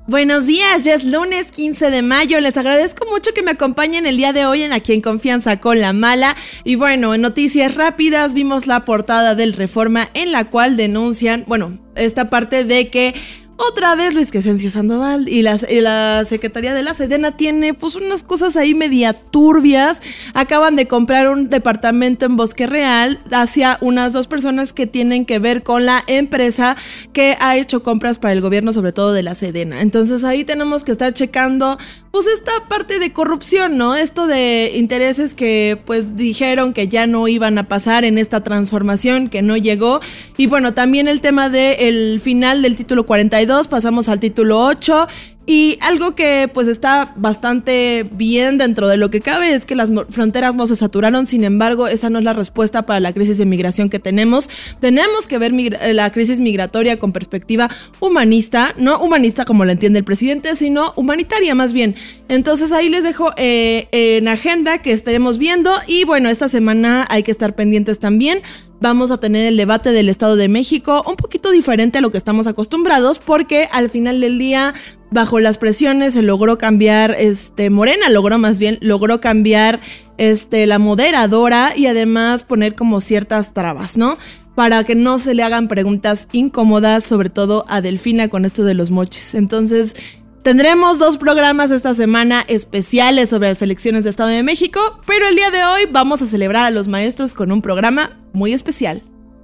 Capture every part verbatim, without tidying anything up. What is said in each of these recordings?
Buenos días, ya es lunes quince de mayo. Les agradezco mucho que me acompañen el día de hoy en Aquí en Confianza con la Mala. Y bueno, en noticias rápidas vimos la portada del Reforma en la cual denuncian, bueno, esta parte de que otra vez Luis Crescencio Sandoval y la, y la Secretaría de la Sedena tiene pues unas cosas ahí media turbias. Acaban de comprar un departamento en Bosque Real hacia unas dos personas que tienen que ver con la empresa que ha hecho compras para el gobierno, sobre todo de la Sedena. Entonces ahí tenemos que estar checando pues esta parte de corrupción, ¿no? Esto de intereses que pues dijeron que ya no iban a pasar en esta transformación, que no llegó. Y bueno, también el tema del final del título cuarenta y dos, pasamos al título ocho. Y algo que pues está bastante bien dentro de lo que cabe es que las fronteras no se saturaron. Sin embargo, esa no es la respuesta para la crisis de migración que tenemos. Tenemos que ver migra- la crisis migratoria con perspectiva humanista, no humanista como la entiende el presidente, sino humanitaria más bien. Entonces ahí les dejo eh, en agenda que estaremos viendo. Y bueno, esta semana hay que estar pendientes también. Vamos a tener el debate del Estado de México, un poquito diferente a lo que estamos acostumbrados, porque al final del día, bajo las presiones, se logró cambiar, este, Morena logró más bien, logró cambiar este, la moderadora y además poner como ciertas trabas, ¿no? Para que no se le hagan preguntas incómodas, sobre todo a Delfina con esto de los moches. Entonces, tendremos dos programas esta semana especiales sobre las elecciones de Estado de México, pero el día de hoy vamos a celebrar a los maestros con un programa muy especial.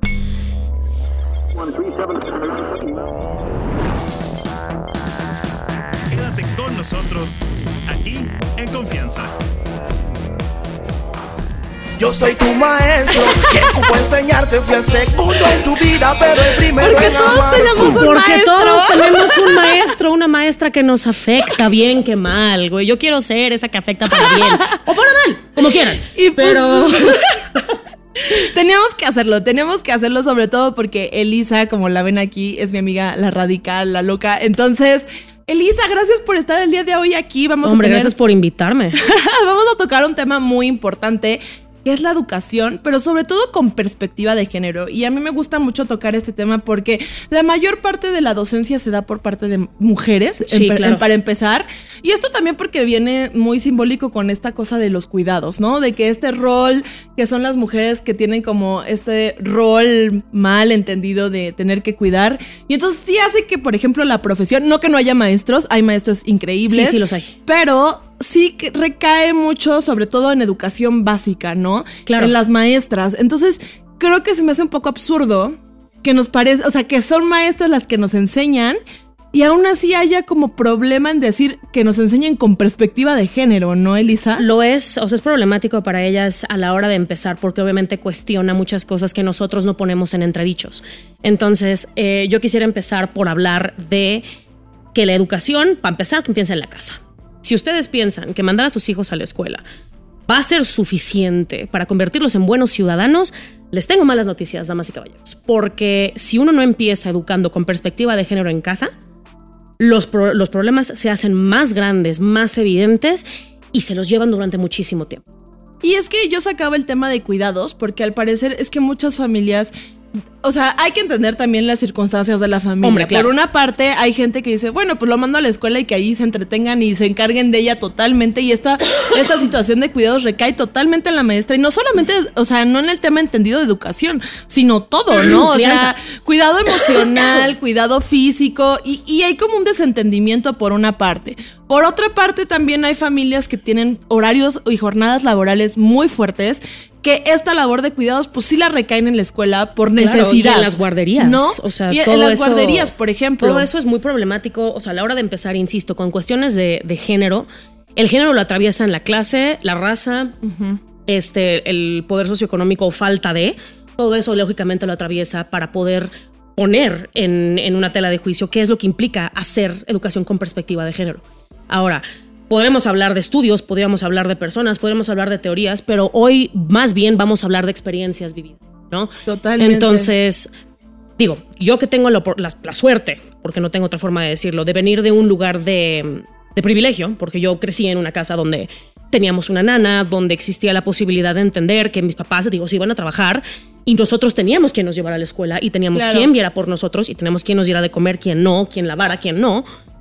Quédate con nosotros, aquí en Confianza. Yo soy tu maestro, que supo enseñarte, fui el segundo en tu vida, pero el primero Porque en todos amar. tenemos un Porque maestro. todos tenemos un maestro, una maestra que nos afecta bien que mal, güey. Yo quiero ser esa que afecta para bien o para mal, como quieran. Y pues, Pero teníamos que hacerlo, tenemos que hacerlo sobre todo porque Elisa, como la ven aquí, es mi amiga, la radical, la loca. Entonces, Elisa, gracias por estar el día de hoy aquí. Vamos hombre, a tener... gracias por invitarme. Vamos a tocar un tema muy importante, que es la educación, pero sobre todo con perspectiva de género. Y a mí me gusta mucho tocar este tema porque la mayor parte de la docencia se da por parte de mujeres, Sí, en, claro. en, para empezar. Y esto también porque viene muy simbólico con esta cosa de los cuidados, ¿no? De que este rol, que son las mujeres que tienen como este rol mal entendido de tener que cuidar. Y entonces sí hace que, por ejemplo, la profesión, no que no haya maestros, hay maestros increíbles. Sí, sí los hay. Pero sí que recae mucho, sobre todo en educación básica, ¿no? Claro. En las maestras. Entonces, creo que se me hace un poco absurdo que nos parece, o sea, que son maestras las que nos enseñan y aún así haya como problema en decir que nos enseñen con perspectiva de género, ¿no, Elisa? Lo es, o sea, es problemático para ellas a la hora de empezar porque obviamente cuestiona muchas cosas que nosotros no ponemos en entredichos. Entonces, eh, yo quisiera empezar por hablar de que la educación, para empezar, que empieza en la casa. Si ustedes piensan que mandar a sus hijos a la escuela va a ser suficiente para convertirlos en buenos ciudadanos, les tengo malas noticias, damas y caballeros. Porque si uno no empieza educando con perspectiva de género en casa, los, pro- los problemas se hacen más grandes, más evidentes y se los llevan durante muchísimo tiempo. Y es que yo sacaba el tema de cuidados porque al parecer es que muchas familias... O sea, hay que entender también las circunstancias de la familia. Hombre, claro. Por una parte, hay gente que dice, bueno, pues lo mando a la escuela y que ahí se entretengan y se encarguen de ella totalmente. Y esta, esta situación de cuidados recae totalmente en la maestra. Y no solamente, o sea, no en el tema entendido de educación, sino todo, ¿no? O sea, cuidado emocional, cuidado físico. Y, y hay como un desentendimiento por una parte. Por otra parte, también hay familias que tienen horarios y jornadas laborales muy fuertes, que esta labor de cuidados pues sí la recaen en la escuela por necesidad. Claro, y en las guarderías, ¿no? O sea, y todo en las eso, guarderías, por ejemplo. Todo eso es muy problemático. O sea, a la hora de empezar, insisto, con cuestiones de, de género, el género lo atraviesan la clase, la raza, uh-huh. este, el poder socioeconómico o falta de, todo eso lógicamente lo atraviesa para poder poner en, en una tela de juicio qué es lo que implica hacer educación con perspectiva de género. Ahora, podremos hablar de estudios, podríamos hablar de personas, podríamos hablar de teorías, pero hoy más bien vamos a hablar de experiencias vividas, ¿no? Totalmente. Entonces, digo, yo que tengo la, la, la suerte, porque no tengo otra forma de decirlo, de venir de un lugar de, de privilegio, porque yo crecí en una casa donde teníamos una nana, donde existía la posibilidad de entender que mis papás, digo, se iban a trabajar y nosotros teníamos quien nos llevara a la escuela y teníamos claro. quien viera por nosotros y teníamos quien nos diera de comer, quien no, quien lavara, quien no.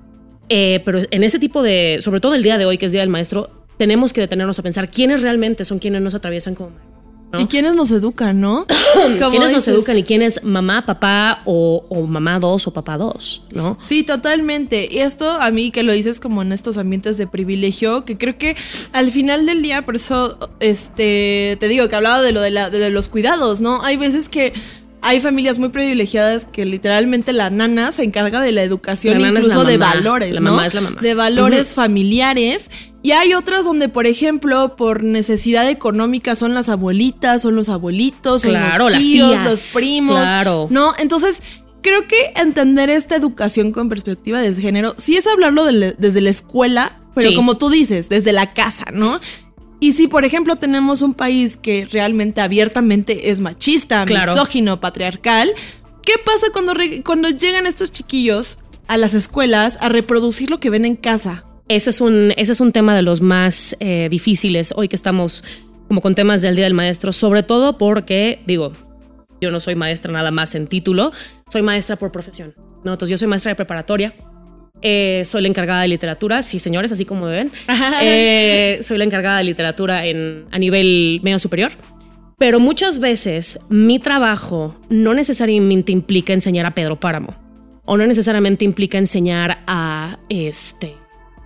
Eh, pero en ese tipo de, sobre todo el día de hoy, que es Día del Maestro, tenemos que detenernos a pensar quiénes realmente son quienes nos atraviesan como maestros, ¿no? Y quiénes nos educan, ¿no? ¿Quiénes nos educan y quién es mamá, papá o, o mamá dos o papá dos, ¿no? Sí, totalmente. Y esto a mí que lo dices como en estos ambientes de privilegio, que creo que al final del día, por eso este, te digo que hablaba de lo de, la, de los cuidados, ¿no? Hay veces que hay familias muy privilegiadas que literalmente la nana se encarga de la educación, la incluso la de mamá. valores, la ¿no? Mamá es la mamá. De valores uh-huh. familiares. Y hay otras donde, por ejemplo, por necesidad económica son las abuelitas, son los abuelitos, son claro, los tíos, las tías, los primos, claro. ¿no? Entonces, creo que entender esta educación con perspectiva de género, sí es hablarlo de le, desde la escuela, pero sí. como tú dices, desde la casa, ¿no? Y si, por ejemplo, tenemos un país que realmente abiertamente es machista, claro. misógino, patriarcal, ¿qué pasa cuando, re, cuando llegan estos chiquillos a las escuelas a reproducir lo que ven en casa? Ese es un, ese es un tema de los más eh, difíciles hoy que estamos como con temas del Día del Maestro, sobre todo porque, digo, yo no soy maestra nada más en título, soy maestra por profesión, ¿no? Entonces yo soy maestra de preparatoria. Eh, soy la encargada de literatura, sí señores, así como ven. Eh, soy la encargada de literatura en, a nivel medio superior. Pero muchas veces mi trabajo no necesariamente implica enseñar a Pedro Páramo. O no necesariamente implica enseñar a, este,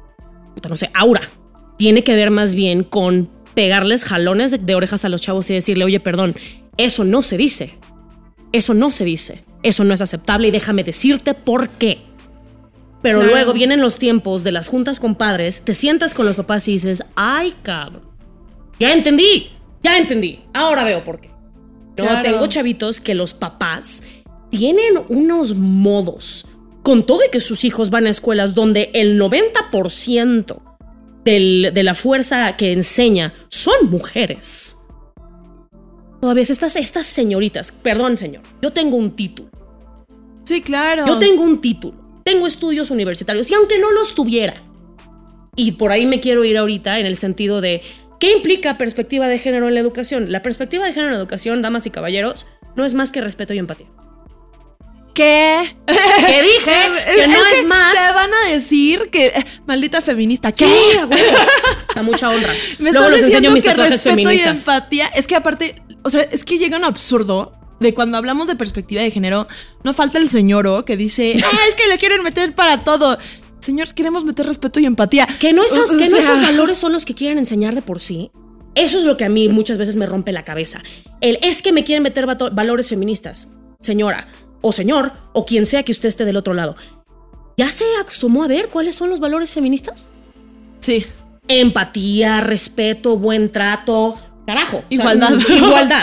no sé, Aura. Tiene que ver más bien con pegarles jalones de, de orejas a los chavos y decirle, oye, perdón, eso no se dice. Eso no se dice. Eso no es aceptable y déjame decirte por qué. Pero claro. Luego vienen los tiempos de las juntas con padres, te sientas con los papás y dices, ay, cabrón, ya entendí, ya entendí, ahora veo por qué. No, claro. Tengo chavitos que los papás tienen unos modos, con todo y que sus hijos van a escuelas donde el noventa por ciento del, de la fuerza que enseña son mujeres. Todavía estas, estas señoritas, perdón señor, yo tengo un título. Sí, claro. Yo tengo un título. Tengo estudios universitarios y aunque no los tuviera, y por ahí me quiero ir ahorita en el sentido de ¿qué implica perspectiva de género en la educación? La perspectiva de género en la educación, damas y caballeros, no es más que respeto y empatía. ¿Qué? ¿Qué dije? Que no es, es que más. Te van a decir que maldita feminista. ¿Qué? Sí, güey. A mucha honra. Me Luego estás les enseño diciendo mis que tatuajes respeto feministas. y empatía. Es que aparte, o sea, es que llega un absurdo. De cuando hablamos de perspectiva de género, no falta el señoro que dice, ah, es que le quieren meter para todo. Señor, queremos meter respeto y empatía. Que no esos, o que sea, no esos valores son los que quieren enseñar de por sí. Eso es lo que a mí muchas veces me rompe la cabeza. El es que me quieren meter valores feministas. Señora, o señor, o quien sea que usted esté del otro lado. ¿Ya se asomó a ver cuáles son los valores feministas? Sí. Empatía, respeto, buen trato. Carajo. Igualdad. O sea, igualdad.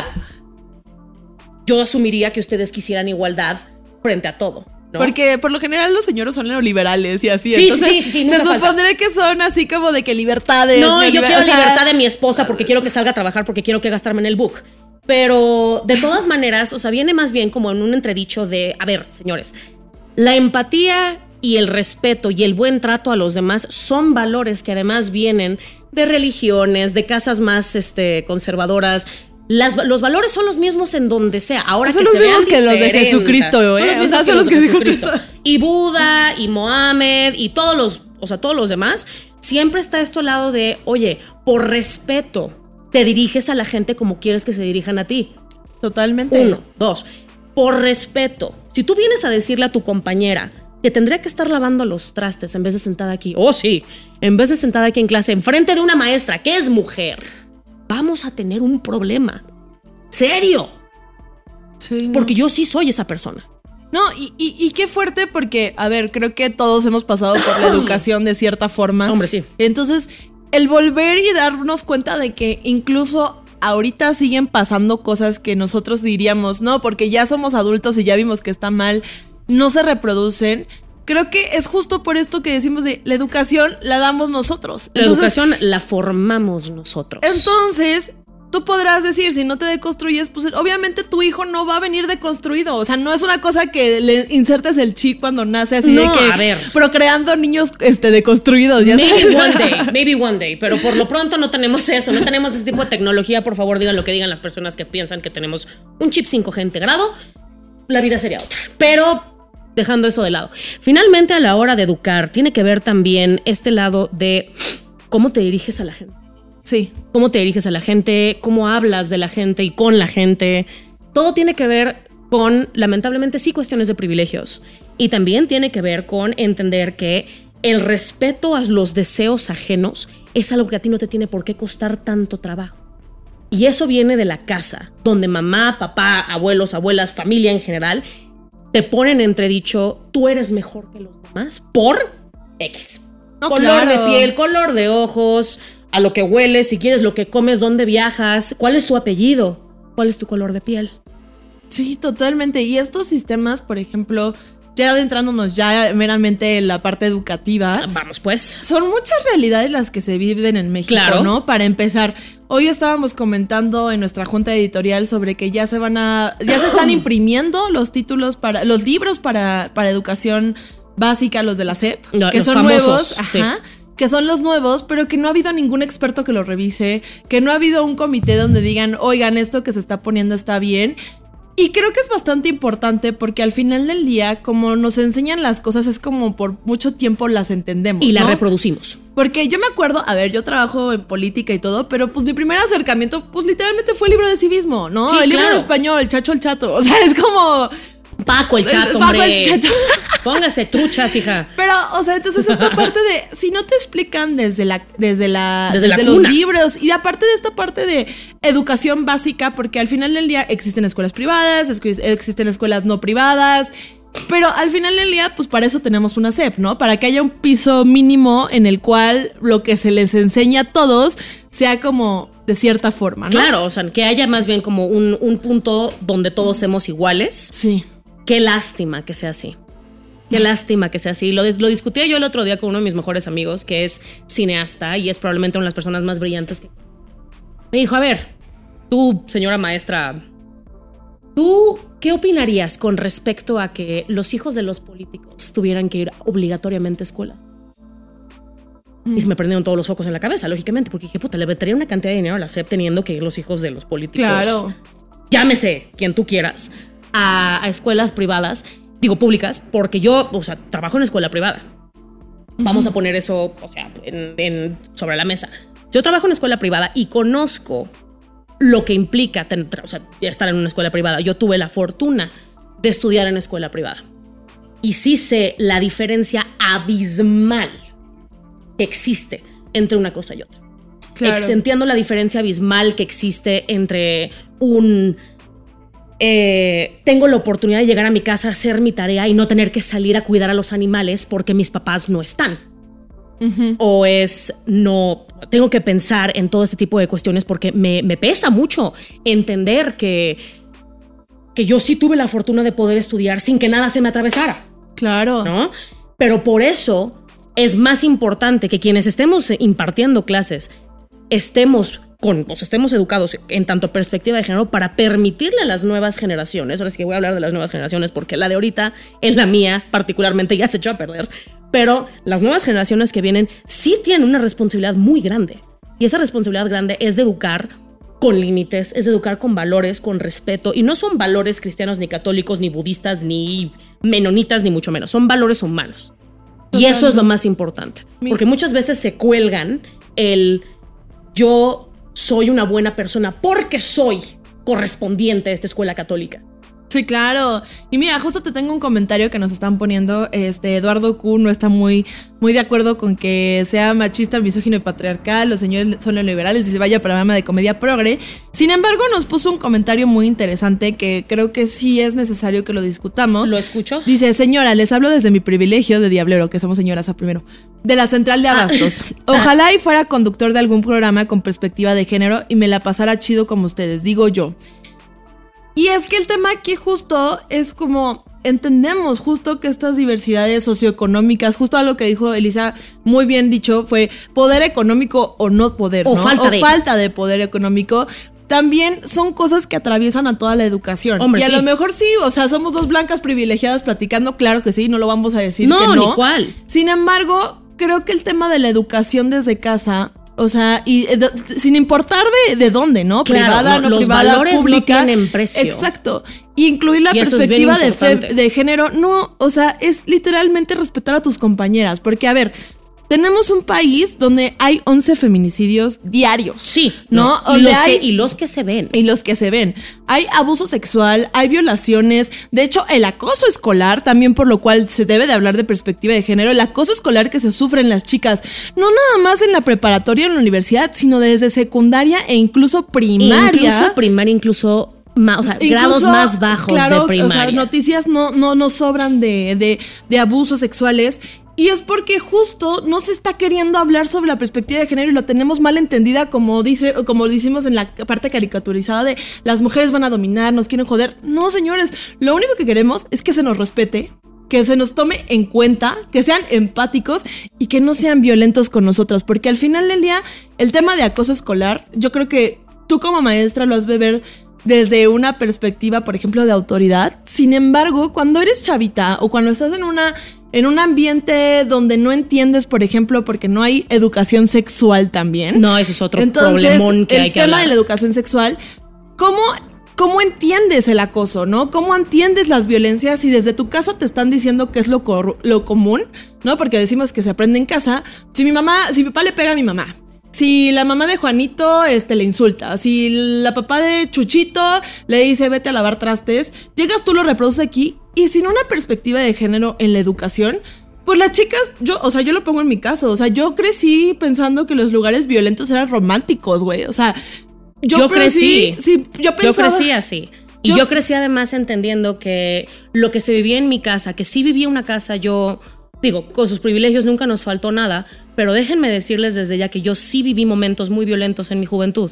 Yo asumiría que ustedes quisieran igualdad frente a todo, ¿no? Porque por lo general los señores son neoliberales y así. Sí, entonces, sí, sí, sí, se nunca supondría falta. que son así como de que libertades. No, yo quiero o sea, libertad de mi esposa porque quiero que salga a trabajar, porque quiero que gastarme en el book. Pero de todas maneras, o sea, viene más bien como en un entredicho de, a ver, señores, la empatía y el respeto y el buen trato a los demás son valores que además vienen de religiones, de casas más este, conservadoras. Las, los valores son los mismos en donde sea. Ahora son que los se mismos vean que los de Jesucristo, ¿eh? Son los mismos O sea, que son los los de que dijo Jesucristo. Cristo. Y Buda, y Mohammed, y todos los, o sea, todos los demás. Siempre está esto al lado de, oye, por respeto, te diriges a la gente como quieres que se dirijan a ti. Totalmente. Uno, dos. Por respeto, si tú vienes a decirle a tu compañera que tendría que estar lavando los trastes en vez de sentada aquí, oh sí, en vez de sentada aquí en clase, enfrente de una maestra que es mujer, vamos a tener un problema. ¿Serio? Sí, no. Porque yo sí soy esa persona. No, y, y, y qué fuerte porque, a ver, creo que todos hemos pasado por la educación de cierta forma. Hombre, sí. Entonces, el volver y darnos cuenta de que incluso ahorita siguen pasando cosas que nosotros diríamos, no, porque ya somos adultos y ya vimos que está mal, no se reproducen. Creo que es justo por esto que decimos de la educación la damos nosotros. La Entonces, educación la formamos nosotros. Entonces, tú podrás decir, si no te deconstruyes, pues obviamente tu hijo no va a venir deconstruido. O sea, no es una cosa que le insertes el chip cuando nace así No, de que a ver. procreando niños este, deconstruidos. Ya Maybe sabes. one day, maybe one day, pero por lo pronto no tenemos eso, no tenemos ese tipo de tecnología. Por favor, digan lo que digan las personas que piensan que tenemos un chip cinco G integrado. La vida sería otra. Pero dejando eso de lado. Finalmente, a la hora de educar, tiene que ver también este lado de cómo te diriges a la gente. Sí. Cómo te diriges a la gente, cómo hablas de la gente y con la gente. Todo tiene que ver con, lamentablemente, sí, cuestiones de privilegios. Y también tiene que ver con entender que el respeto a los deseos ajenos es algo que a ti no te tiene por qué costar tanto trabajo. Y eso viene de la casa, donde mamá, papá, abuelos, abuelas, familia en general, te ponen entredicho, tú eres mejor que los demás por X. No, color claro. de piel, color de ojos, a lo que hueles, si quieres, lo que comes, dónde viajas, cuál es tu apellido, cuál es tu color de piel. Sí, totalmente. Y estos sistemas, por ejemplo, ya adentrándonos ya meramente en la parte educativa. Vamos pues. Son muchas realidades las que se viven en México, Claro. ¿no? Para empezar, hoy estábamos comentando en nuestra junta editorial sobre que ya se van a, ya se están imprimiendo los títulos para, los libros para, para educación básica, los de la S E P, No, que los son famosos, nuevos, sí. ajá, que son los nuevos, pero que no ha habido ningún experto que los revise, que no ha habido un comité donde digan, oigan, esto que se está poniendo está bien. Y creo que es bastante importante porque al final del día, como nos enseñan las cosas, es como por mucho tiempo las entendemos, Y la ¿no? reproducimos. Porque yo me acuerdo, a ver, yo trabajo en política y todo, pero pues mi primer acercamiento, pues literalmente fue el libro de civismo, ¿no? Sí, el libro claro. de español, el Chacho el Chato. O sea, es como... Paco el chato, Paco hombre. el Chato. Póngase truchas, hija. Pero, o sea, entonces esta parte de, si no te explican desde la, desde la, Desde la los cuna. libros, y aparte de esta parte de educación básica, porque al final del día existen escuelas privadas, escu- existen escuelas no privadas, pero al final del día, pues para eso tenemos una S E P, ¿no? Para que haya un piso mínimo en el cual lo que se les enseña a todos sea como de cierta forma, ¿no? Claro, o sea, que haya más bien como un, un punto donde todos somos iguales. Sí. Qué lástima que sea así. Qué lástima que sea así. Lo, lo discutía yo el otro día con uno de mis mejores amigos, que es cineasta y es probablemente una de las personas más brillantes que... Me dijo, a ver, tú, señora maestra, ¿tú qué opinarías con respecto a que los hijos de los políticos tuvieran que ir obligatoriamente a escuelas? Y se me prendieron todos los focos en la cabeza, lógicamente, porque dije, puta, le metería una cantidad de dinero a la S E P teniendo que ir los hijos de los políticos. Claro. Llámese quien tú quieras, a, a escuelas privadas, digo públicas, porque yo, o sea, trabajo en escuela privada. Vamos uh-huh. a poner eso, o sea, en, en, sobre la mesa. Yo trabajo en escuela privada y conozco lo que implica tener, o sea, estar en una escuela privada. Yo tuve la fortuna de estudiar en escuela privada. Y sí sé la diferencia abismal que existe entre una cosa y otra. Claro. Entiendo la diferencia abismal que existe entre un... Eh, tengo la oportunidad de llegar a mi casa a hacer mi tarea y no tener que salir a cuidar a los animales porque mis papás no están. Uh-huh. O es no, tengo que pensar en todo este tipo de cuestiones porque me, me pesa mucho entender que, que yo sí tuve la fortuna de poder estudiar sin que nada se me atravesara. Claro. ¿No? Pero por eso es más importante que quienes estemos impartiendo clases estemos con, o sea, estemos educados en tanto perspectiva de género para permitirle a las nuevas generaciones, ahora sí que voy a hablar de las nuevas generaciones porque la de ahorita, en la mía particularmente, ya se echó a perder, pero las nuevas generaciones que vienen sí tienen una responsabilidad muy grande y esa responsabilidad grande es de educar con límites, es de educar con valores, con respeto, y no son valores cristianos ni católicos ni budistas ni menonitas ni mucho menos, son valores humanos. Totalmente. Y eso es lo más importante, porque muchas veces se cuelgan el yo soy una buena persona porque soy correspondiente a esta escuela católica. Sí, claro. Y mira, justo te tengo un comentario que nos están poniendo. Este Eduardo Q no está muy, muy de acuerdo con que sea machista, misógino y patriarcal. Los señores son neoliberales y se vaya programa de comedia progre. Sin embargo, nos puso un comentario muy interesante que creo que sí es necesario que lo discutamos. ¿Lo escucho? Dice, señora, les hablo desde mi privilegio de diablero, que somos señoras a primero, de la central de abastos. Ah. Ojalá y fuera conductor de algún programa con perspectiva de género y me la pasara chido como ustedes, digo yo. Y es que el tema aquí justo es como entendemos justo que estas diversidades socioeconómicas, justo a lo que dijo Elisa, muy bien dicho, fue poder económico o no poder, o ¿no? Falta o de. falta de poder económico. También son cosas que atraviesan a toda la educación. Hombre, y a sí. lo mejor sí, o sea, somos dos blancas privilegiadas platicando, claro que sí, no lo vamos a decir no, que no. ni cuál. Sin embargo, creo que el tema de la educación desde casa, o sea, y eh, de, sin importar de, de dónde, ¿no? Claro, privada, no, no los privada, valores pública. No tienen precio. Exacto. Y incluir la Y eso perspectiva es bien de, fe- importante. de género, no, o sea, es literalmente respetar a tus compañeras. Porque, a ver, tenemos un país donde hay once feminicidios diarios. Sí, ¿no? Y Donde los, hay- que, y los que se ven. Y los que se ven. Hay abuso sexual, hay violaciones. De hecho, el acoso escolar, también por lo cual se debe de hablar de perspectiva de género. El acoso escolar que se sufren las chicas, no nada más en la preparatoria o en la universidad, sino desde secundaria e incluso primaria. Incluso primaria, incluso más, o sea, Incluso, grados más bajos claro, de primaria. O sea, noticias no, no, no sobran de, de, de abusos sexuales. Y es porque justo no se está queriendo hablar sobre la perspectiva de género y lo tenemos mal entendida, como dice, como decimos en la parte caricaturizada de las mujeres van a dominar, nos quieren joder. No, señores, lo único que queremos es que se nos respete, que se nos tome en cuenta, que sean empáticos y que no sean violentos con nosotras. Porque al final del día, el tema de acoso escolar, yo creo que tú como maestra lo has de ver desde una perspectiva, por ejemplo, de autoridad. Sin embargo, cuando eres chavita o cuando estás en una en un ambiente donde no entiendes, por ejemplo, porque no hay educación sexual también. No, ese es otro Entonces, problemón que el hay que tema hablar. de la educación sexual, ¿cómo, ¿cómo entiendes el acoso, no? ¿Cómo entiendes las violencias si desde tu casa te están diciendo que es lo, cor- lo común, ¿no? Porque decimos que se aprende en casa. Si mi mamá, si mi papá le pega a mi mamá, si la mamá de Juanito este, le insulta, si la papá de Chuchito le dice vete a lavar trastes, llegas tú lo reproduces aquí y sin una perspectiva de género en la educación, pues las chicas, yo, o sea, yo lo pongo en mi caso, o sea, yo crecí pensando que los lugares violentos eran románticos, güey, o sea, yo, Yo crecí. sí, yo pensaba, Yo crecí así. Y Yo- yo, crecí además entendiendo que lo que se vivía en mi casa, que sí vivía una casa, yo digo, con sus privilegios nunca nos faltó nada, pero déjenme decirles desde ya que yo sí viví momentos muy violentos en mi juventud.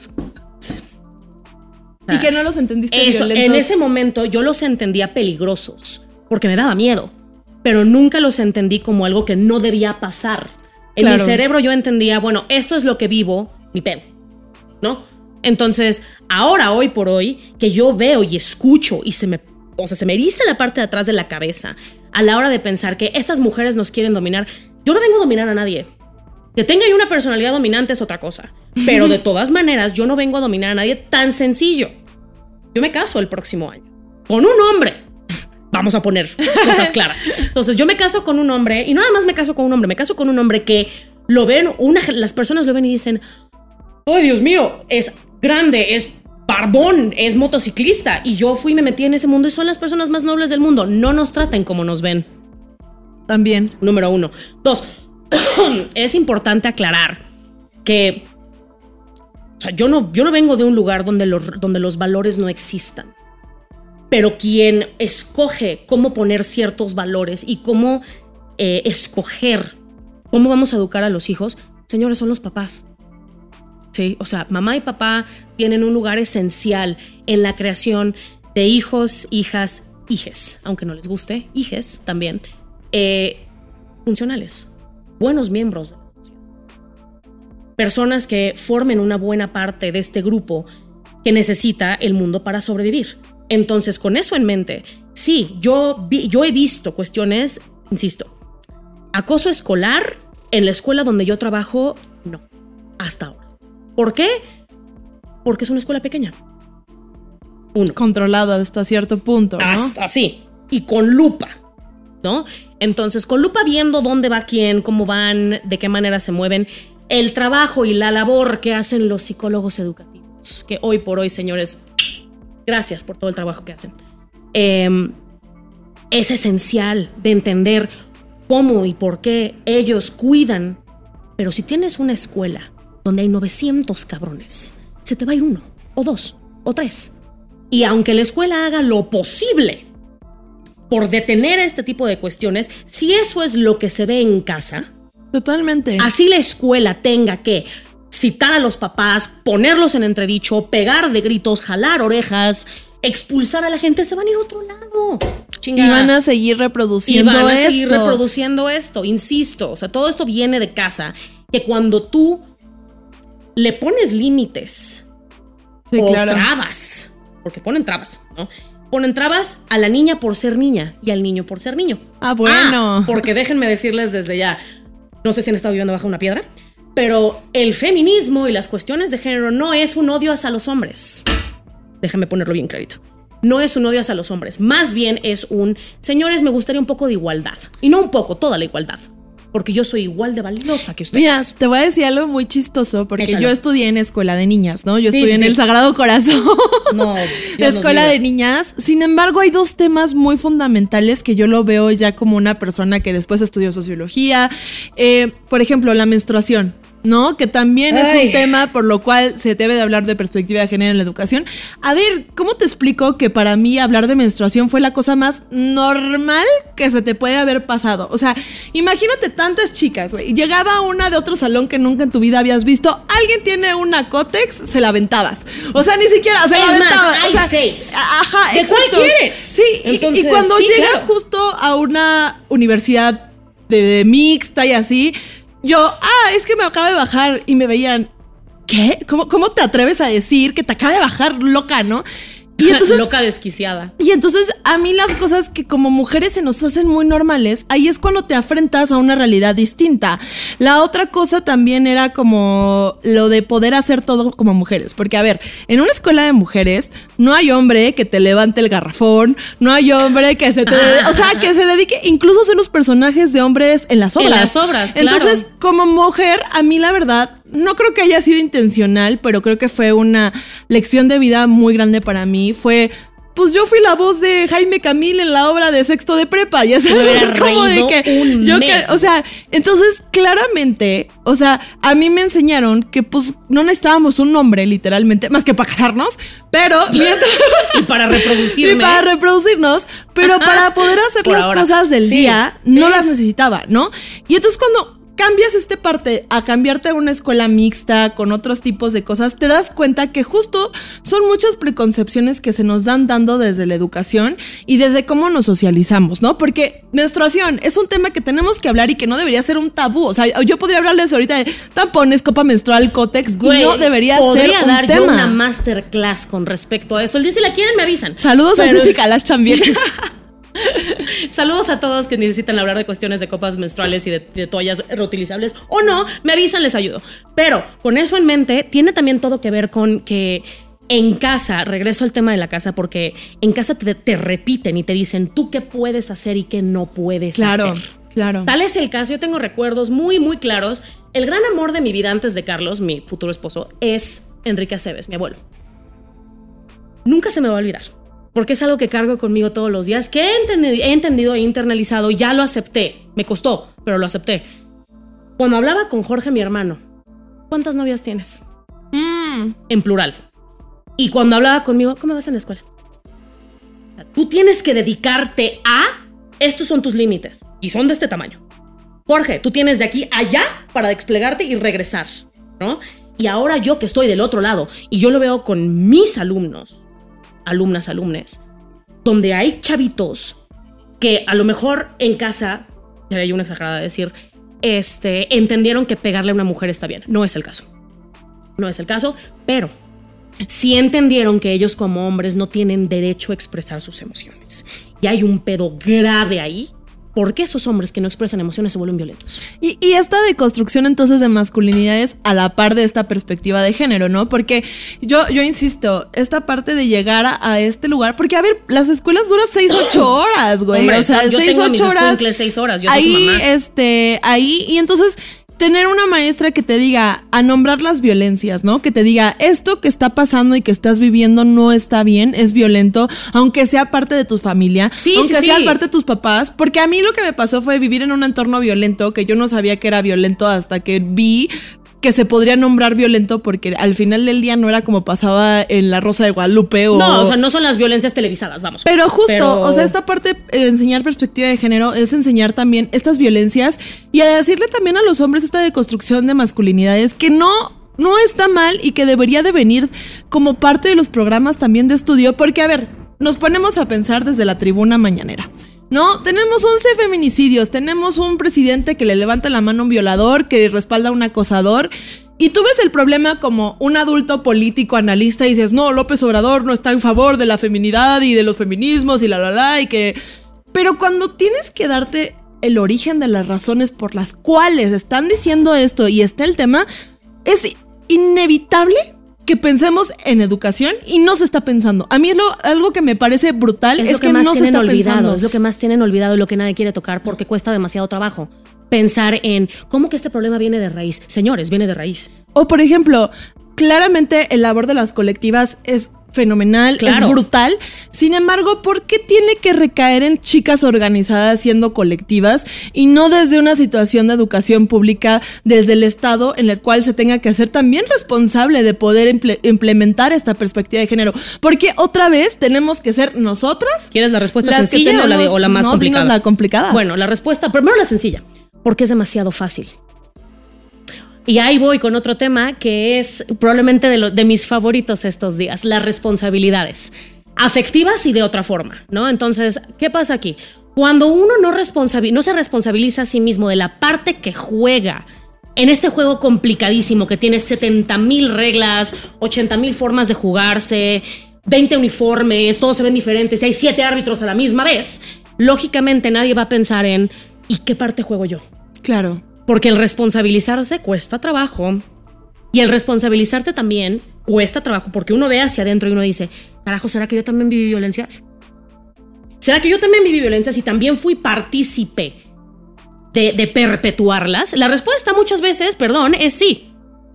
y que no los entendiste Eso, violentos. en ese momento yo los entendía peligrosos, porque me daba miedo, pero nunca los entendí como algo que no debía pasar. En Claro. mi cerebro yo entendía, bueno, esto es lo que vivo, mi pedo, ¿no? Entonces, ahora, hoy por hoy, que yo veo y escucho y se me, o sea, se me eriza la parte de atrás de la cabeza a la hora de pensar que estas mujeres nos quieren dominar, yo no vengo a dominar a nadie. Que tenga yo una personalidad dominante es otra cosa. Pero de todas maneras, yo no vengo a dominar a nadie tan sencillo. Yo me caso el próximo año. Con un hombre. Vamos a poner cosas claras. Entonces, yo me caso con un hombre. Y no nada más me caso con un hombre. Me caso con un hombre que lo ven, una, las personas lo ven y dicen, ¡ay, Dios mío! Es grande, es barbón, es motociclista. Y yo fui y me metí en ese mundo y son las personas más nobles del mundo. No nos traten como nos ven. También. Número uno. Dos, es importante aclarar que, o sea, yo no, yo no vengo de un lugar donde los, donde los valores no existan. Pero quien escoge cómo poner ciertos valores y cómo eh, escoger cómo vamos a educar a los hijos, señores, son los papás. Sí, o sea, mamá y papá tienen un lugar esencial en la creación de hijos, hijas, hijes, aunque no les guste, hijes también, eh, funcionales. Buenos miembros de la sociedad. Personas que formen una buena parte de este grupo que necesita el mundo para sobrevivir. Entonces, con eso en mente, sí, yo, vi, yo he visto cuestiones, insisto, acoso escolar en la escuela donde yo trabajo, no, hasta ahora. ¿Por qué? Porque es una escuela pequeña. Uno. Controlada hasta cierto punto, ¿no? Hasta así. Y con lupa, ¿no? Entonces, con lupa viendo dónde va quién, cómo van, de qué manera se mueven, el trabajo y la labor que hacen los psicólogos educativos, que hoy por hoy, señores, gracias por todo el trabajo que hacen. Eh, es esencial de entender cómo y por qué ellos cuidan. Pero si tienes una escuela donde hay novecientos cabrones, se te va a ir uno, o dos, o tres. Y aunque la escuela haga lo posible por detener este tipo de cuestiones, si eso es lo que se ve en casa, Totalmente. así la escuela tenga que citar a los papás, ponerlos en entredicho, pegar de gritos, jalar orejas, expulsar a la gente, se van a ir a otro lado. Chingada. Y van a seguir reproduciendo Y van a esto. seguir reproduciendo esto, insisto. O sea, todo esto viene de casa. Que cuando tú le pones límites Sí, o claro. trabas, porque ponen trabas, ¿no? Ponen trabas a la niña por ser niña y al niño por ser niño. Ah, bueno. Ah, porque déjenme decirles desde ya, no sé si han estado viviendo bajo una piedra, pero el feminismo y las cuestiones de género no es un odio hacia los hombres. Déjenme ponerlo bien clarito. no es un odias a los hombres, más bien es un, señores, me gustaría un poco de igualdad. Y no un poco, toda la igualdad. Porque yo soy igual de valiosa que ustedes. Mira, te voy a decir algo muy chistoso, porque Échalo. Yo estudié en escuela de niñas, ¿no? Yo Sí, estudié sí, en sí. el Sagrado Corazón. No, Dios nos escuela libre. de niñas. Sin embargo, hay dos temas muy fundamentales que yo lo veo ya como una persona que después estudió sociología. Eh, por ejemplo, la menstruación, ¿no? Que también es Ay. un tema por lo cual se debe de hablar de perspectiva de género en la educación. A ver, ¿cómo te explico que para mí hablar de menstruación fue la cosa más normal que se te puede haber pasado? O sea, imagínate tantas chicas, güey. Llegaba una de otro salón que nunca en tu vida habías visto. Alguien tiene una Cótex, se la aventabas. O sea, ni siquiera se Es la más, aventabas. hay o sea, seis. Ajá, ¿De exacto. cuál quieres? Sí, y- Entonces, y cuando sí, llegas claro. justo a una universidad de, de mixta y así, yo, ah, es que me acaba de bajar y me veían, ¿qué? ¿Cómo, cómo te atreves a decir que te acaba de bajar loca, no? Y entonces, Loca desquiciada. y entonces a mí las cosas que como mujeres se nos hacen muy normales, ahí es cuando te afrentas a una realidad distinta. La otra cosa también era como lo de poder hacer todo como mujeres, porque a ver, en una escuela de mujeres no hay hombre que te levante el garrafón, no hay hombre que se te, o sea, que se dedique incluso a ser los personajes de hombres en las obras. En las obras, claro. Entonces, como mujer, a mí la verdad, no creo que haya sido intencional, pero creo que fue una lección de vida muy grande para mí. Fue, pues yo fui la voz de Jaime Camil en la obra de sexto de prepa, ya sabes, Me hubiera es como de reído que un yo mes. que, o sea, entonces claramente, o sea, a mí me enseñaron que pues no necesitábamos un nombre literalmente, más que para casarnos, pero mientras Y para reproducirme. y para reproducirnos, pero para poder hacer Por las ahora. cosas del Sí, día, no es. las necesitaba, ¿no? Y entonces cuando cambias esta parte a cambiarte a una escuela mixta con otros tipos de cosas, te das cuenta que justo son muchas preconcepciones que se nos dan dando desde la educación y desde cómo nos socializamos, ¿no? Porque menstruación es un tema que tenemos que hablar y que no debería ser un tabú. O sea, yo podría hablarles ahorita de tampones, copa menstrual, cótex, Güey, y no debería podría ser un dar tema. yo una masterclass con respecto a eso. El día si la quieren me avisan. Saludos Pero- a Ceci Kalash también. Saludos a todos que necesitan hablar de cuestiones de copas menstruales y de, de toallas reutilizables o no, me avisan, les ayudo. Pero con eso en mente, tiene también todo que ver con que en casa, regreso al tema de la casa, porque en casa te, te repiten y te dicen tú qué puedes hacer y qué no puedes Claro, hacer. claro. Tal es el caso, yo tengo recuerdos muy, muy claros. El gran amor de mi vida antes de Carlos, mi futuro esposo, es Enrique Aceves, mi abuelo. Nunca se me va a olvidar, porque es algo que cargo conmigo todos los días, que he entendido, he entendido e internalizado, ya lo acepté. Me costó, pero lo acepté. Cuando hablaba con Jorge, mi hermano, ¿cuántas novias tienes? Mm. En plural. Y cuando hablaba conmigo, ¿cómo vas en la escuela? O sea, tú tienes que dedicarte a... Estos son tus límites, y son de este tamaño. Jorge, tú tienes de aquí a allá para desplegarte y regresar, ¿no? Y ahora yo que estoy del otro lado, y yo lo veo con mis alumnos, alumnas, alumnes, donde hay chavitos que a lo mejor en casa, sería yo una exagerada decir, este, entendieron que pegarle a una mujer está bien. No es el caso. No es el caso, pero sí entendieron que ellos como hombres no tienen derecho a expresar sus emociones. Y hay un pedo grave ahí. ¿Por qué esos hombres que no expresan emociones se vuelven violentos? Y, y esta deconstrucción entonces de masculinidades a la par de esta perspectiva de género, ¿no? Porque yo, yo insisto, esta parte de llegar a, a este lugar, porque a ver, las escuelas duran seis, ocho horas, güey. Hombre, o sea, yo seis, tengo a mis ocho horas. escuincles seis horas, yo soy su Ahí, mamá. este, ahí, y entonces tener una maestra que te diga a nombrar las violencias, ¿no? Que te diga esto que está pasando y que estás viviendo no está bien, es violento, aunque sea parte de tu familia, Sí, aunque sí, sea sí. parte de tus papás, porque a mí lo que me pasó fue vivir en un entorno violento que yo no sabía que era violento hasta que vi que se podría nombrar violento, porque al final del día no era como pasaba en La Rosa de Guadalupe o... No, o sea, no son las violencias televisadas, vamos. Pero justo, Pero- o sea, esta parte de enseñar perspectiva de género es enseñar también estas violencias y a decirle también a los hombres esta deconstrucción de masculinidades que no, no está mal y que debería de venir como parte de los programas también de estudio, porque a ver, nos ponemos a pensar desde la tribuna mañanera. No, tenemos once feminicidios, tenemos un presidente que le levanta la mano a un violador, que respalda a un acosador. Y tú ves el problema como un adulto político analista y dices, no, López Obrador no está en favor de la feminidad y de los feminismos y la la la y que... Pero cuando tienes que darte el origen de las razones por las cuales están diciendo esto y está el tema, es inevitable que pensemos en educación y no se está pensando. A mí es lo, algo que me parece brutal es, es lo que, que más no se tienen está olvidado, pensando. es lo que más tienen olvidado y lo que nadie quiere tocar porque cuesta demasiado trabajo. Pensar en cómo que este problema viene de raíz. Señores, viene de raíz. O por ejemplo, claramente el labor de las colectivas es fenomenal, Claro. es brutal. Sin embargo, ¿por qué tiene que recaer en chicas organizadas siendo colectivas y no desde una situación de educación pública, desde el Estado, en el cual se tenga que hacer también responsable de poder imple- implementar esta perspectiva de género? Porque otra vez tenemos que ser nosotras. ¿Quieres la respuesta las que sencilla o la, de- tenemos- o la más no, complicada? dinos la complicada. Bueno, la respuesta, primero la sencilla, porque es demasiado fácil. Y ahí voy con otro tema que es probablemente de, lo, de mis favoritos estos días, las responsabilidades afectivas y de otra forma, ¿no? Entonces, ¿qué pasa aquí? Cuando uno no, responsabil- no se responsabiliza a sí mismo de la parte que juega en este juego complicadísimo que tiene setenta mil reglas, ochenta mil formas de jugarse, veinte uniformes, todos se ven diferentes y hay siete árbitros a la misma vez, lógicamente nadie va a pensar en ¿y qué parte juego yo? Claro. Porque el responsabilizarse cuesta trabajo y el responsabilizarte también cuesta trabajo porque uno ve hacia adentro y uno dice, carajo, ¿será que yo también viví violencias? ¿Será que yo también viví violencias y también fui partícipe de, de perpetuarlas? La respuesta muchas veces, perdón, es sí.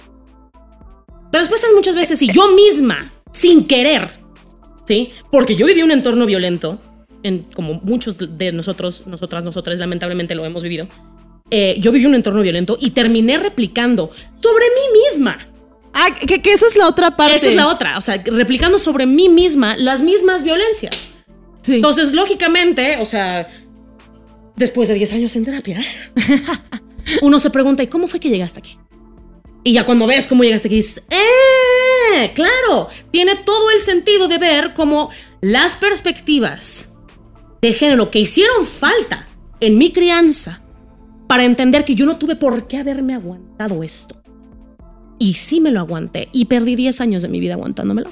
La respuesta es muchas veces sí. Yo misma, sin querer, ¿sí? Porque yo viví un entorno violento, en, como muchos de nosotros, nosotras, nosotras, lamentablemente lo hemos vivido. Eh, yo viví un entorno violento y terminé replicando sobre mí misma. Ah, que, que esa es la otra parte. Esa es la otra, o sea, replicando sobre mí misma las mismas violencias. Sí. Entonces, lógicamente, o sea, después de diez años en terapia, uno se pregunta, ¿y cómo fue que llegaste aquí? Y ya cuando ves cómo llegaste aquí, dices, ¡eh! Claro, tiene todo el sentido de ver cómo las perspectivas de género que hicieron falta en mi crianza para entender que yo no tuve por qué haberme aguantado esto. Y sí me lo aguanté y perdí diez años de mi vida aguantándomelo.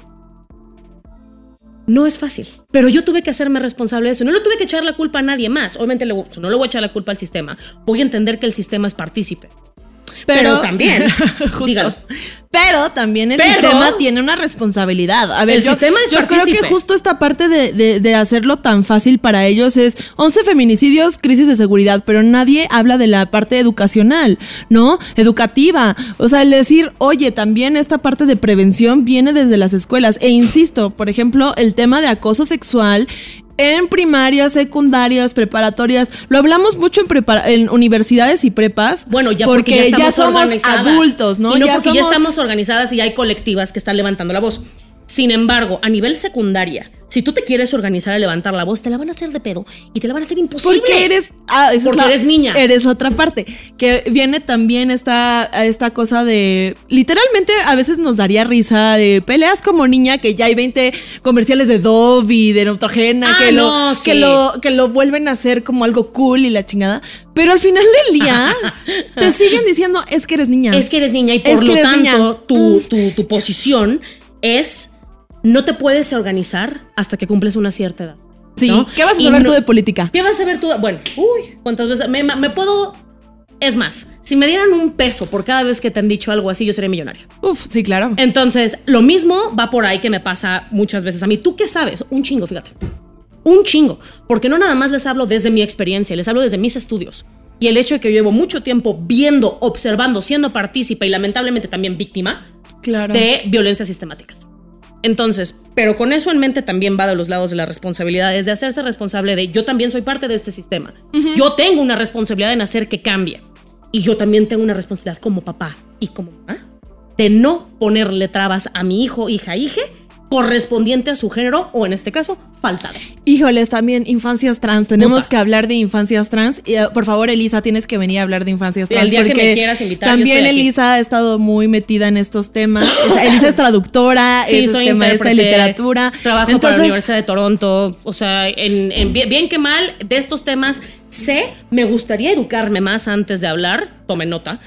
No es fácil, pero yo tuve que hacerme responsable de eso. No le tuve que echar la culpa a nadie más. Obviamente le, no le voy a echar la culpa al sistema. Voy a entender que el sistema es partícipe. Pero, pero también, dígalo. Pero también el Pero, sistema tiene una responsabilidad. A ver, el yo, sistema es yo creo que justo esta parte de, de, de hacerlo tan fácil para ellos es once feminicidios, crisis de seguridad, pero nadie habla de la parte educacional, ¿no? Educativa. O sea, el decir, oye, también esta parte de prevención viene desde las escuelas. E insisto, por ejemplo, el tema de acoso sexual en primarias, secundarias, preparatorias. Lo hablamos mucho en, prepara- en universidades y prepas. Bueno, ya porque, porque ya, estamos ya somos organizadas. adultos, ¿no? Y no ya porque somos... ya estamos organizadas y hay colectivas que están levantando la voz. Sin embargo, a nivel secundaria, si tú te quieres organizar a levantar la voz, te la van a hacer de pedo y te la van a hacer imposible. Porque eres... Ah, esa porque es la, eres niña. Eres otra parte. Que viene también esta, esta cosa de... Literalmente a veces nos daría risa de peleas como niña, que ya hay veinte comerciales de Dove y de Neutrogena, Ah, que, no, lo, sí. que, lo, que lo vuelven a hacer como algo cool y la chingada. Pero al final del día te siguen diciendo, es que eres niña. Es que eres niña y Es por que lo eres tanto niña. tu, tu, tu posición es no te puedes organizar hasta que cumples una cierta edad. Sí. ¿no? ¿Qué vas a Y saber no- tú de política? ¿Qué vas a saber tú? Bueno, uy, cuántas veces me, me puedo... Es más, si me dieran un peso por cada vez que te han dicho algo así, yo sería millonario. Uf, sí, claro. Entonces, lo mismo va por ahí que me pasa muchas veces a mí. ¿Tú qué sabes? Un chingo, fíjate. Un chingo. Porque no nada más les hablo desde mi experiencia, les hablo desde mis estudios. Y el hecho de que yo llevo mucho tiempo viendo, observando, siendo partícipe y lamentablemente también víctima Claro. de violencias sistemáticas. Entonces, pero con eso en mente también va de los lados de la responsabilidad, es de hacerse responsable de yo también soy parte de este sistema. Uh-huh. Yo tengo una responsabilidad en hacer que cambie. Y yo también tengo una responsabilidad como papá y como mamá de no ponerle trabas a mi hijo, hija, hije correspondiente a su género o en este caso, faltado. Híjoles, también infancias trans. Tenemos Puta. que hablar de infancias trans. Y, uh, por favor, Elisa, tienes que venir a hablar de infancias trans. El día que porque me quieras invitar, también yo estoy aquí. Elisa ha estado muy metida en estos temas. O sea, Elisa es traductora, Sí, es soy este, maestra de intérprete, literatura. Trabajo Entonces, para la Universidad de Toronto. O sea, en, en bien, bien que mal, de estos temas sé, me gustaría educarme más antes de hablar. Tomen nota.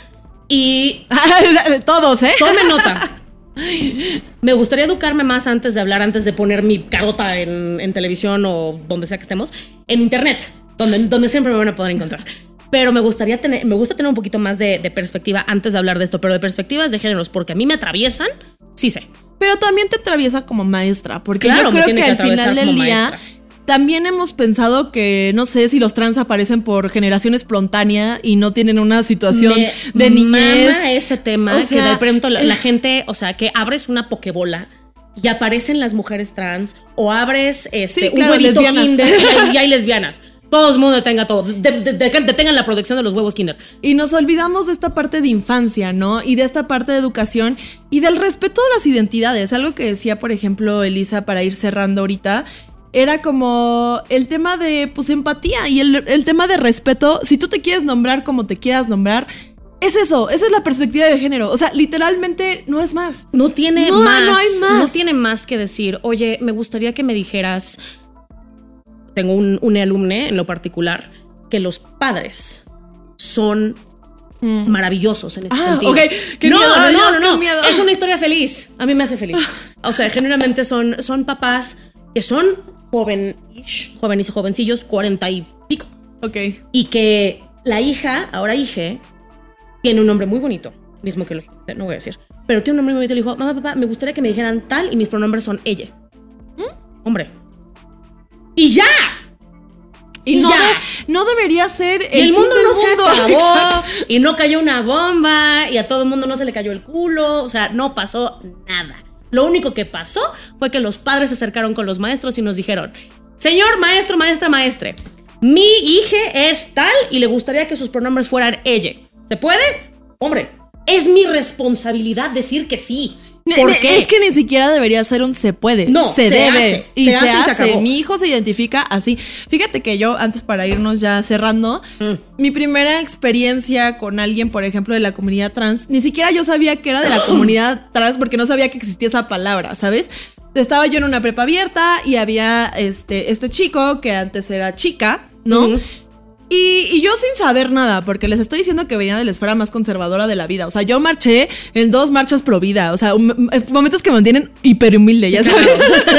Y todos, ¿eh? tomen nota. Me gustaría educarme más antes de hablar, antes de poner mi carota en, en televisión o donde sea que estemos, en internet, donde, donde siempre me van a poder encontrar. Pero me gustaría tener, me gusta tener un poquito más de, de perspectiva antes de hablar de esto, pero de perspectivas de géneros, porque a mí me atraviesan sí sé. Pero también te atraviesa como maestra, porque Claro, yo me creo tiene que, que al final atravesar del como día maestra. también hemos pensado que, no sé, si los trans aparecen por generación espontánea y no tienen una situación Me de niñez. mama ese tema, O que sea, de pronto la, la gente, o sea, que abres una pokebola y aparecen las mujeres trans, o abres este, Sí, un claro, huevito lesbianas. Kinder y hay, y hay lesbianas. Todo el mundo detenga todo, de- de- de- detengan la producción de los huevos Kinder. Y nos olvidamos de esta parte de infancia, ¿no? Y de esta parte de educación y del respeto a las identidades. Algo que decía, por ejemplo, Elisa, para ir cerrando ahorita, era como el tema de, pues, empatía y el, el tema de respeto. Si tú te quieres nombrar como te quieras nombrar, es eso, esa es la perspectiva de género. O sea, literalmente no es más. No tiene No, más, no hay más. no tiene más que decir, oye, me gustaría que me dijeras, tengo un, un alumne en lo particular, que los padres son Mm. maravillosos en ese Ah, sentido. ok. Qué no, miedo, no, no, qué no, no. miedo. Es una historia feliz. A mí me hace feliz. O sea, genuinamente son, son papás que son joven-ish, jóvenes y jovencillos, cuarenta y pico. Ok. Y que la hija, ahora hija, tiene un nombre muy bonito. Mismo que lo no voy a decir. Pero tiene un nombre muy bonito. Le dijo, mamá, papá, me gustaría que me dijeran tal y mis pronombres son ella. ¿Mm? Hombre. ¡Y ya! Y, Y no, ya. de- no debería ser Y el, fin mundo del no se mundo. acabó. Y no cayó una bomba. Y a todo el mundo no se le cayó el culo. O sea, no pasó nada. Lo único que pasó fue que los padres se acercaron con los maestros y nos dijeron, señor maestro, maestra, maestre, mi hija es tal y le gustaría que sus pronombres fueran ella. ¿Se puede? Hombre, es mi responsabilidad decir que sí. ¿Por Ne- qué? Es que ni siquiera debería ser un se puede. No, se, se debe. hace. Y Se se, hace y se hace. acabó. Mi hijo se identifica así. Fíjate que yo, antes para irnos ya cerrando, Mm. mi primera experiencia con alguien, por ejemplo, de la comunidad trans, ni siquiera yo sabía que era de la comunidad trans porque no sabía que existía esa palabra, ¿sabes? Estaba yo en una prepa abierta y había este, este chico que antes era chica, ¿no? Ujú. Y, y yo sin saber nada, porque les estoy diciendo que venía de la esfera más conservadora de la vida. O sea, yo marché en dos marchas pro vida. O sea, um, momentos que me mantienen hiper humilde, ya sabes.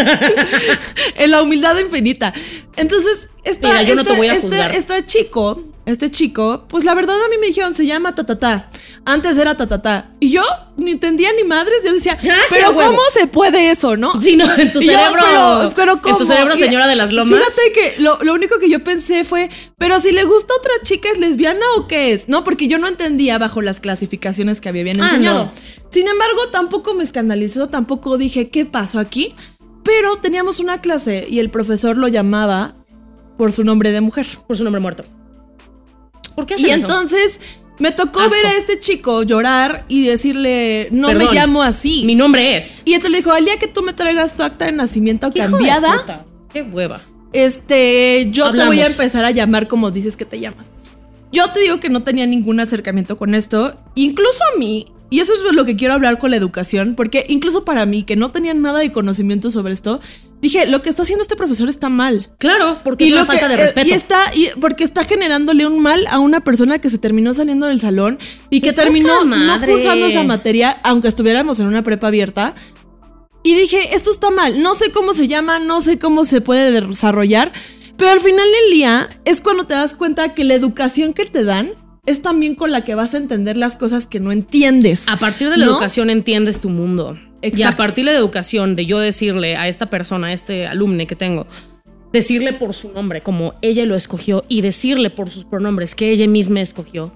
En la humildad infinita. Entonces, esta, Mira, yo no este, te voy a este- juzgar. este chico, este chico, pues la verdad a mí me dijeron, se llama Tatatá. Antes era Tatatá. Y yo ni entendía ni madres. Yo decía, Ya, sí, pero a huevo. ¿cómo se puede eso, no? Sí, no, en tu Y yo, cerebro. pero- pero en ¿cómo? tu cerebro, Y señora de las lomas. Fíjate que lo, lo único que yo pensé fue, pero si le gusta a otra chica, ¿es lesbiana o qué es? No, porque yo no entendía bajo las clasificaciones que habían Ah, enseñado. no. Sin embargo, tampoco me escandalizó, tampoco dije, ¿qué pasó aquí? Pero teníamos una clase y el profesor lo llamaba por su nombre de mujer. Por su nombre muerto. ¿Por qué hacen Y eso? entonces me tocó Asco. ver a este chico llorar y decirle, no Perdón, me llamo así. Mi nombre es. Y entonces le dijo, al día que tú me traigas tu acta de nacimiento Hijo de cambiada, puta, qué hueva. este, yo Hablamos. te voy a empezar a llamar como dices que te llamas. Yo te digo que no tenía ningún acercamiento con esto, incluso a mí, y eso es lo que quiero hablar con la educación, porque incluso para mí, que no tenía nada de conocimiento sobre esto, dije, lo que está haciendo este profesor está mal. Claro, porque es lo una falta que- de respeto. Y está, y porque está generándole un mal a una persona que se terminó saliendo del salón y que ¡Qué terminó poca no madre! cursando esa materia, aunque estuviéramos en una prepa abierta. Y dije, esto está mal, no sé cómo se llama, no sé cómo se puede desarrollar, pero al final del día es cuando te das cuenta que la educación que te dan es también con la que vas a entender las cosas que no entiendes. A partir de la ¿no? educación entiendes tu mundo. Y a Exacto. partir de la educación, de yo decirle a esta persona, a este alumne que tengo, decirle por su nombre, como ella lo escogió, y decirle por sus pronombres que ella misma escogió,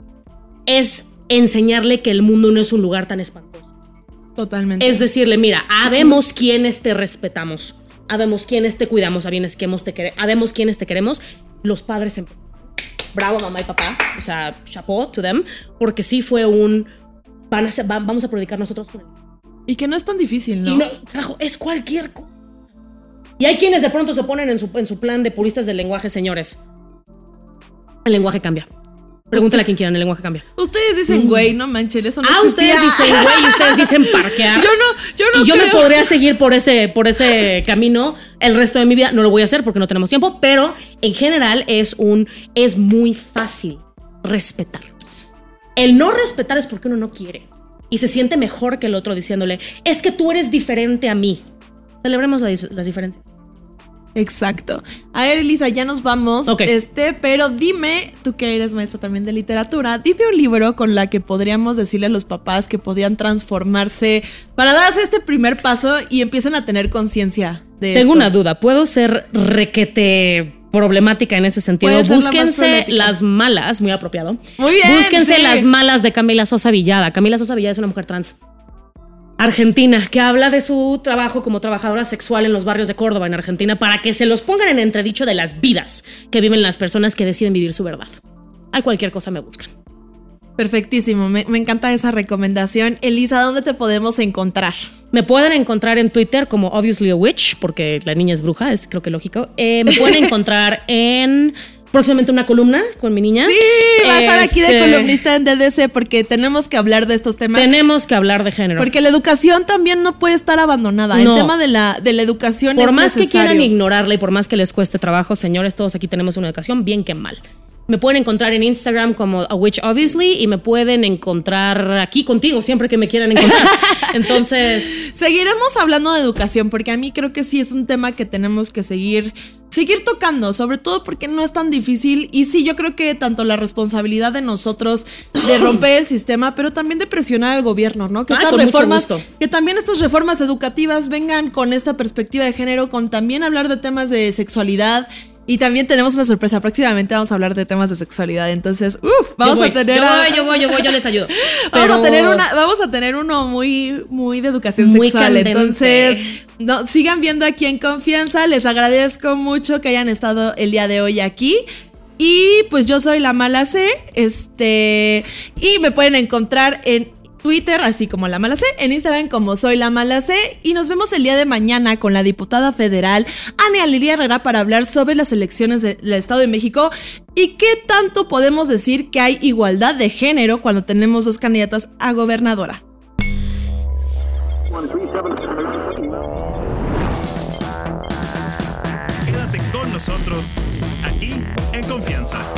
es enseñarle que el mundo no es un lugar tan espantoso. Totalmente. Es decirle, mira, habemos quienes te respetamos, habemos quienes te cuidamos, habemos quienes te, quere- habemos quienes te queremos, los padres empezaron. Bravo, mamá y papá, o sea, chapeau to them, porque sí fue un, van a ser- va- vamos a predicar nosotros con él. Y que no es tan difícil, ¿no? Y no, carajo, es cualquier cosa. Y hay quienes de pronto se ponen en su, en su plan de puristas del lenguaje, señores. El lenguaje cambia. Pregúntale a quien quieran, el lenguaje cambia. Ustedes dicen, güey, no manchen, eso no Ah, existía. ustedes dicen güey, y ustedes dicen parquear. Yo no, yo no y yo me creo. podría seguir por ese, por ese camino el resto de mi vida. No lo voy a hacer porque no tenemos tiempo, pero en general es un, es muy fácil respetar. El no respetar es porque uno no quiere y se siente mejor que el otro diciéndole, es que tú eres diferente a mí. Celebremos la dis- las diferencias. Exacto. A ver, Elisa, ya nos vamos. Ok. Este, pero dime, tú que eres maestra también de literatura, dime un libro con la que podríamos decirle a los papás que podían transformarse para darse este primer paso y empiecen a tener conciencia de esto. Tengo una duda. ¿Puedo ser requete problemática en ese sentido? Puede ser la más Búsquense problemática. Las Malas, muy apropiado. Muy bien. Búsquense sí. Las Malas de Camila Sosa Villada. Camila Sosa Villada es una mujer trans argentina que habla de su trabajo como trabajadora sexual en los barrios de Córdoba, en Argentina, para que se los pongan en entredicho de las vidas que viven las personas que deciden vivir su verdad. Hay cualquier cosa me buscan. Perfectísimo, me, me encanta esa recomendación. Elisa, ¿dónde te podemos encontrar? Me pueden encontrar en Twitter como Obviously a Witch, porque la niña es bruja, es creo que lógico. Eh, me pueden encontrar en próximamente una columna con mi niña. Sí, va a estar aquí de Este, columnista en D D C porque tenemos que hablar de estos temas. Tenemos que hablar de género. Porque la educación también no puede estar abandonada. No. El tema de la, de la educación Por es más que necesario. quieran ignorarla y por más que les cueste trabajo, señores, todos aquí tenemos una educación bien que mal. Me pueden encontrar en Instagram como A Witch Obviously y me pueden encontrar aquí contigo siempre que me quieran encontrar. Entonces, Seguiremos hablando de educación porque a mí creo que sí es un tema que tenemos que seguir, seguir tocando, sobre todo porque no es tan difícil. Y sí, yo creo que tanto la responsabilidad de nosotros de romper el sistema, pero también de presionar al gobierno, ¿no? Que Ay, estas con mucho reformas, gusto. que también estas reformas educativas vengan con esta perspectiva de género, con también hablar de temas de sexualidad. Y también tenemos una sorpresa. Próximamente vamos a hablar de temas de sexualidad. Entonces, uff, vamos yo voy, a tener. Yo a- voy, yo voy, yo voy, yo les ayudo. Vamos Pero- a tener una, vamos a tener uno muy, muy de educación Muy sexual. candente. Entonces, no, sigan viendo aquí en confianza. Les agradezco mucho que hayan estado el día de hoy aquí. Y pues yo soy La Mala C. Este. Y me pueden encontrar en Twitter, así como La Mala C, en Instagram como Soy La Mala C, y nos vemos el día de mañana con la diputada federal Ana Lilia Herrera para hablar sobre las elecciones del Estado de México y qué tanto podemos decir que hay igualdad de género cuando tenemos dos candidatas a gobernadora. Quédate con nosotros aquí en Confianza.